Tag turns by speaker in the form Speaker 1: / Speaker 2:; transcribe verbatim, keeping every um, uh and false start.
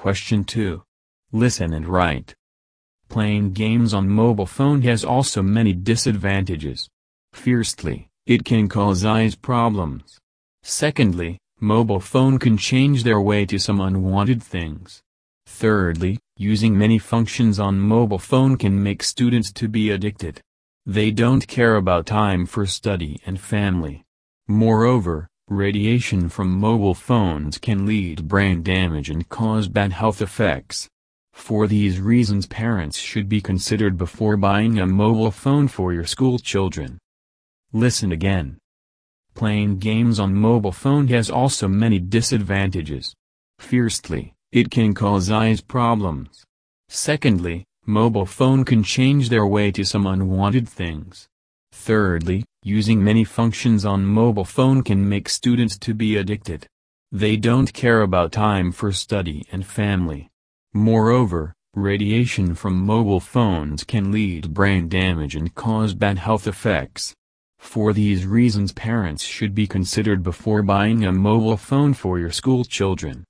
Speaker 1: Question two. Listen and write. Playing games on mobile phone has also many disadvantages. Firstly, it can cause eyes problems. Secondly, mobile phone can change their way to some unwanted things. Thirdly, using many functions on mobile phone can make students to be addicted. They don't care about time for study and family. Moreover, radiation from mobile phones can lead brain damage and cause bad health effects. For these reasons, parents should be considered before buying a mobile phone for your school children. Listen again. Playing games on mobile phone has also many disadvantages. Firstly, it can cause eyes problems. Secondly, mobile phone can change their way to some unwanted things. Thirdly, using many functions on mobile phone can make students to be addicted. They don't care about time for study and family. Moreover, radiation from mobile phones can lead brain damage and cause bad health effects. For these reasons, parents should be considered before buying a mobile phone for your school children.